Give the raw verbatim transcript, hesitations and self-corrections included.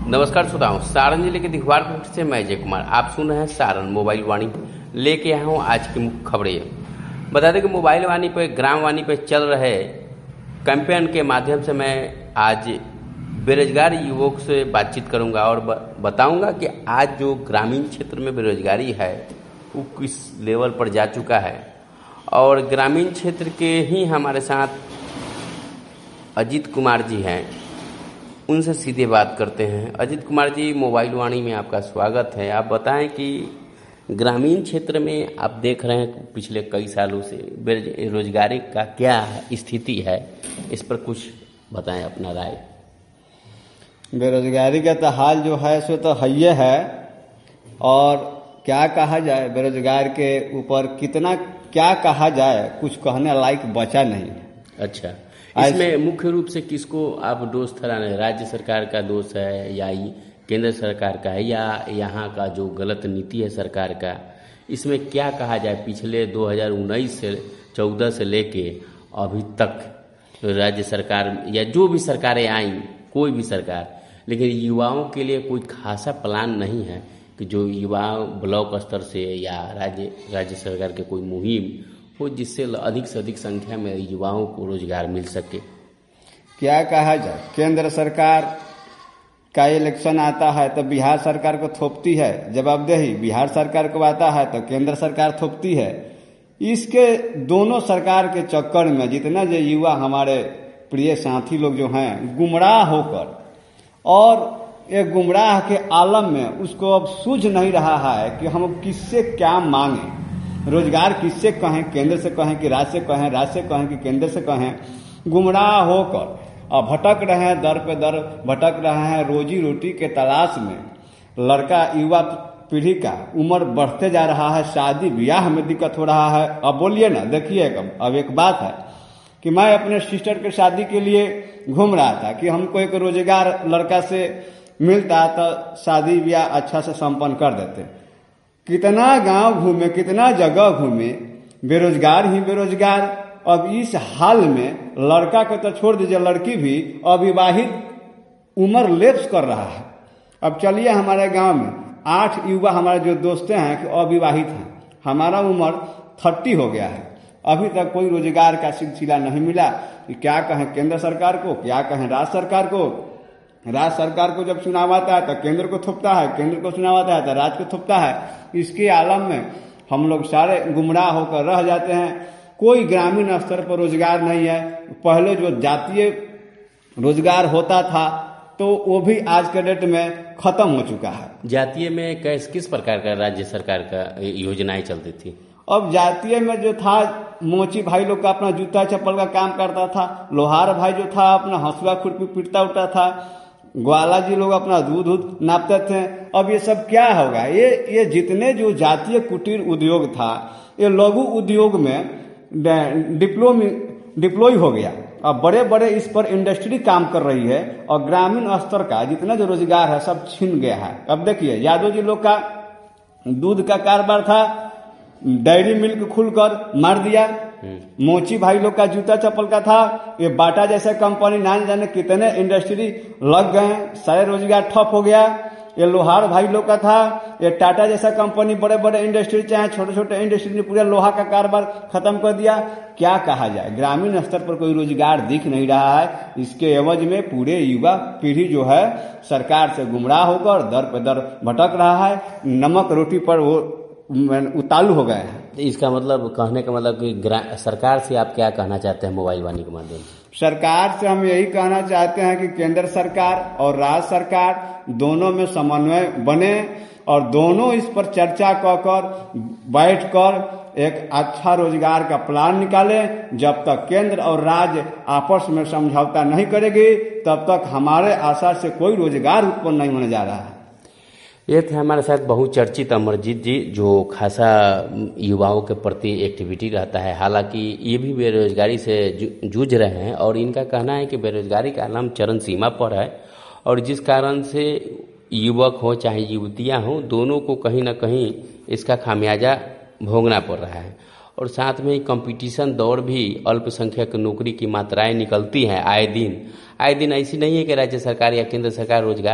नमस्कार श्रोताओं, सारण जिले के दिखवार पोस्ट से मैं जय कुमार। आप सुन रहे हैं सारण मोबाइल वाणी। लेके आया हूँ आज की मुख्य खबरें। बता दें कि मोबाइल वाणी पे ग्राम वाणी पे चल रहे कैंपेन के माध्यम से मैं आज बेरोजगार युवक से बातचीत करूंगा और बताऊंगा कि आज जो ग्रामीण क्षेत्र में बेरोजगारी है वो किस लेवल पर जा चुका है। और ग्रामीण क्षेत्र के ही हमारे साथ अजीत कुमार जी हैं, उनसे सीधे बात करते हैं। अजीत कुमार जी, मोबाइल वाणी में आपका स्वागत है। आप बताएं कि ग्रामीण क्षेत्र में आप देख रहे हैं पिछले कई सालों से बेरोजगारी का क्या स्थिति है, इस पर कुछ बताएं अपना राय। बेरोजगारी का तो हाल जो है सो तो है है, और क्या कहा जाए बेरोजगार के ऊपर, कितना क्या कहा जाए, कुछ कहने लायक बचा नहीं। अच्छा, इसमें मुख्य रूप से किसको आप दोष ठहराने, राज्य सरकार का दोष है या केंद्र सरकार का है या यहाँ का जो गलत नीति है सरकार का? इसमें क्या कहा जाए, पिछले दो हज़ार उन्नीस से चौदह से लेके अभी तक राज्य सरकार या जो भी सरकारें आई, कोई भी सरकार, लेकिन युवाओं के लिए कोई खासा प्लान नहीं है कि जो युवा ब्लॉक स्तर से या राज्य राज्य सरकार के कोई मुहिम हो जिससे अधिक से अधिक संख्या में युवाओं को रोजगार मिल सके। क्या कहा जाए, केंद्र सरकार का इलेक्शन आता है तो बिहार सरकार को थोपती है जवाबदेही, बिहार सरकार को आता है तो केंद्र सरकार थोपती है। इसके दोनों सरकार के चक्कर में जितना जो युवा हमारे प्रिय साथी लोग जो हैं गुमराह होकर, और एक गुमराह के आलम में उसको अब सूझ नहीं रहा है कि हम किससे क्या मांगे, रोजगार किससे कहें, केंद्र से कहें कि राज्य से कहें, राज्य से कहें कि केंद्र से कहें। गुमराह होकर और भटक रहे हैं, दर पे दर भटक रहे हैं रोजी रोटी के तलाश में। लड़का युवा पीढ़ी का उम्र बढ़ते जा रहा है, शादी ब्याह में दिक्कत हो रहा है। अब बोलिए ना, देखिए अब एक बात है कि मैं अपने सिस्टर के शादी के लिए घूम रहा था कि हमको एक रोजगार लड़का से मिलता तो शादी ब्याह अच्छा से संपन्न कर देते। कितना गांव घूमे, कितना जगह घूमे, बेरोजगार ही बेरोजगार। अब इस हाल में लड़का को तो छोड़ दीजिए, लड़की भी अविवाहित उम्र लेप्स कर रहा है। अब चलिए, हमारे गांव में आठ युवा हमारे जो दोस्तें हैं कि अविवाहित हैं, हमारा उम्र थर्टी हो गया है, अभी तक कोई रोजगार का सिलसिला नहीं मिला। क्या कहें केंद्र सरकार को, क्या कहें राज्य सरकार को। राज्य सरकार को जब चुनाव आता है तो केंद्र को थोपता है, केंद्र को चुनाव आता है तो राज्य को थोपता है। इसके आलम में हम लोग सारे गुमराह होकर रह जाते हैं। कोई ग्रामीण स्तर पर रोजगार नहीं है। पहले जो जातीय रोजगार होता था तो वो भी आज के डेट में खत्म हो चुका है। जातीय में किस किस प्रकार का राज्य सरकार का योजनाएं चलती थी? अब जातीय में जो था, मोची भाई लोग का अपना जूता चप्पल का काम करता था, लोहार भाई जो था अपना हंसुआ खुरपी पीटता उठता था, ग्वाला जी लोग अपना दूध दूध नापते थे। अब ये सब क्या होगा, ये ये जितने जो जातीय कुटीर उद्योग था ये लघु उद्योग में डिप्लोमी डिप्लॉय हो गया। अब बड़े बड़े इस पर इंडस्ट्री काम कर रही है और ग्रामीण स्तर का जितना जो रोजगार है सब छिन गया है। अब देखिए, यादव जी लोग का दूध का कारोबार था, डेयरी मिल्क खुलकर मार दिया। मोची भाई लोग का जूता चप्पल का था, ये बाटा जैसे कंपनी ना जाने कितने इंडस्ट्री लग गए, सारे रोजगार ठप हो गया। ये लोहार भाई लोग का था, ये टाटा जैसा कंपनी, बड़े बड़े इंडस्ट्री चाहे छोटे छोटे इंडस्ट्री ने पूरा लोहा का कारोबार खत्म कर दिया। क्या कहा जाए, ग्रामीण स्तर पर कोई रोजगार दिख नहीं रहा है। इसके एवज में पूरे युवा पीढ़ी जो है सरकार से गुमराह होकर दर पे दर भटक रहा है, नमक रोटी पर वो उतालू हो गए हैं। इसका मतलब, कहने का मतलब कि सरकार से आप क्या कहना चाहते हैं मोबाइल वाणी के माध्यम से? सरकार से हम यही कहना चाहते हैं कि केंद्र सरकार और राज्य सरकार दोनों में समन्वय बने और दोनों इस पर चर्चा कर कर बैठकर एक अच्छा रोजगार का प्लान निकाले। जब तक केंद्र और राज्य आपस में समझौता नहीं करेगी तब तक हमारे आशा से कोई रोजगार उत्पन्न नहीं होने जा रहा है। ये थे हमारे साथ बहुचर्चित अमरजीत जी, जो खासा युवाओं के प्रति एक्टिविटी रहता है। हालांकि ये भी बेरोजगारी से जूझ रहे हैं और इनका कहना है कि बेरोजगारी का नाम चरम सीमा पर है और जिस कारण से युवक हो चाहे युवतियां हो, दोनों को कहीं ना कहीं इसका खामियाजा भोगना पड़ रहा है। और साथ में ही कंपटीशन दौर भी अल्पसंख्यक नौकरी की मात्राएं निकलती हैं आए दिन आए दिन ऐसी नहीं है कि राज्य सरकार या केंद्र सरकार रोजगार